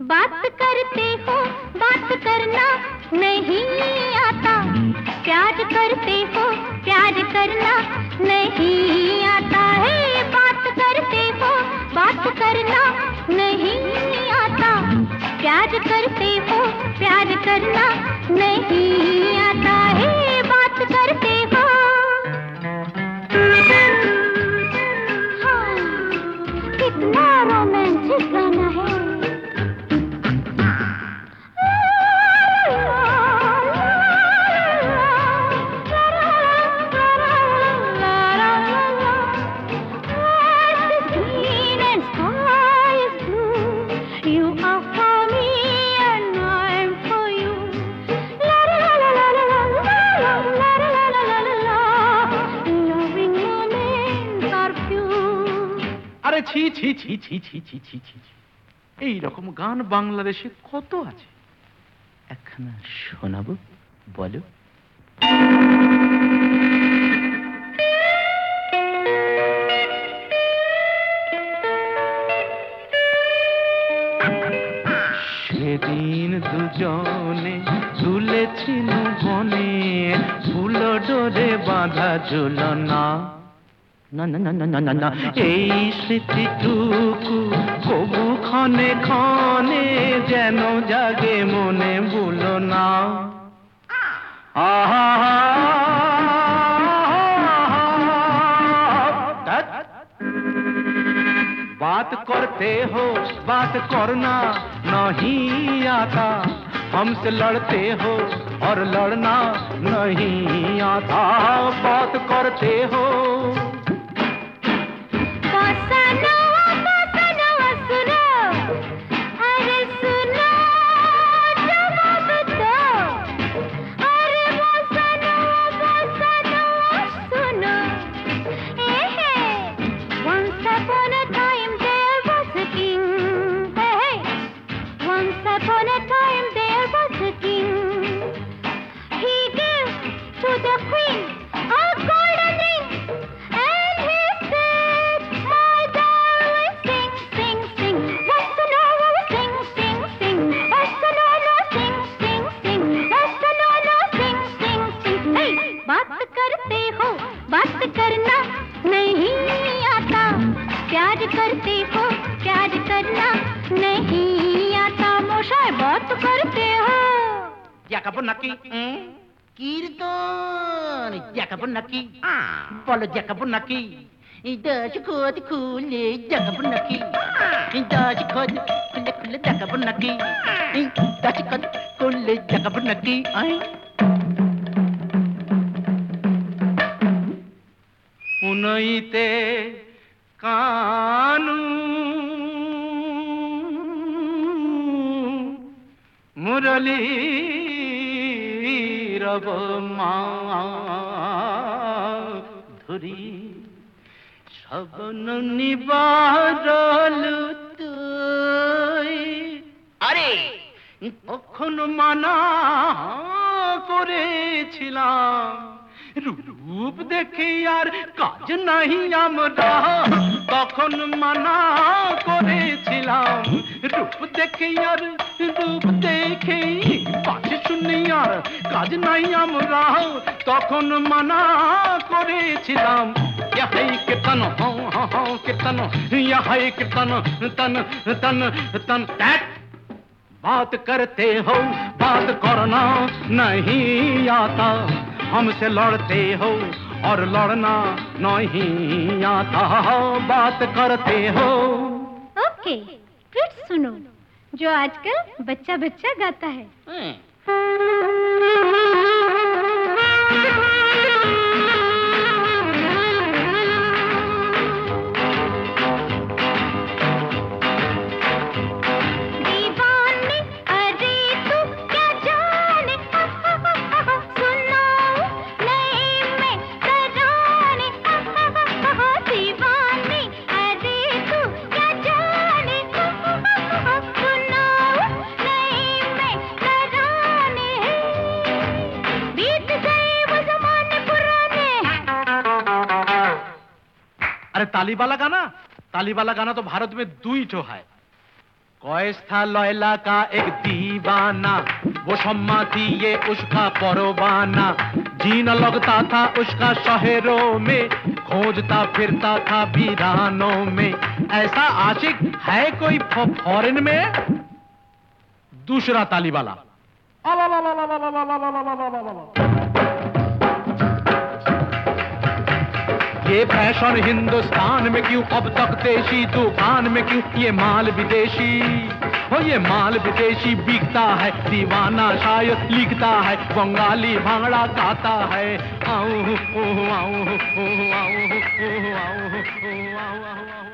बात करते हो, बात करना नहीं आता। प्यार करते हो, प्यार करना नहीं आता है। बात करते हो, बात करना नहीं आता। प्यार करते हो, प्यार करना नहीं आता है। बात करते हो। हाँ, कितना रोमांटिक गाना है। আরে ছি ছি ছি ছি ছি ছি ছি ছি, এই রকম গান বাংলাদেশে কত আছে, একখানা শোনাবো, বলো। সেদিন দুজনে দুলেছিল বনে, ফুল ডোরে বাঁধা ঝুলনা। না না না না না না, এই স্মৃতিটুকু কবু ক্ষণে ক্ষণে যেন জাগে মনে, ভুলো না। আহা बात करते हो, बात करना नहीं आता। हमसे लड़ते हो और लड़ना नहीं आता। बात करते हो। बात करना नहीं आता। प्यार करते हो, प्यार करना नहीं आता। মশাই बात करते हो। দেখাবো নাকি কীর্তন, দেখাবো নাকি বলো, দেখাবো নাকি দশ খোদ খুলে দেখাবো নাকি, দশ খোদ খুলে খুলে দেখাবো নাকি, দশ খোদ খুলে দেখাবো নাকি। উনইতে কানু মুরলী রব মাধুরী শবন নিবারল তুই। আরে কখন মানা করেছিলাম, রূপ দেখে আর কাজ নাই আমরা। তখন মানা করেছিলাম, রূপ দেখে আর রূপ দেখে পাশে শুনে আর কাজ নাই আমরা। তখন মানা করেছিলাম। यही कीर्तन हो कीर्तन, यही कीर्तन तन तन तन तन। बात करते हो, बात करना नहीं आता। हमसे लड़ते हो और लड़ना नहीं आता। बात करते हो। ओके, फिर सुनो जो आजकल बच्चा बच्चा गाता है। अरे ताली वाला गाना तो भारत में 2 ठो है, कॉइस था लैला का एक दीवाना, वो शम्मा थी ये उसका परवाना। जीना लगता था उसका शहरों में, खोजता फिरता था वीरानों में। ऐसा आशिक है कोई फॉरेन में? दूसरा ताली वाला। ये फैशन हिंदुस्तान में क्यों, अब तक देशी दुकान में क्यों? ये माल विदेशी, हो ये माल विदेशी बिकता है। दीवाना शायद लिखता है, बंगाली भांगड़ा गाता है। आऊं आऊं आऊं आऊं आऊं आऊं आऊं आऊं आऊं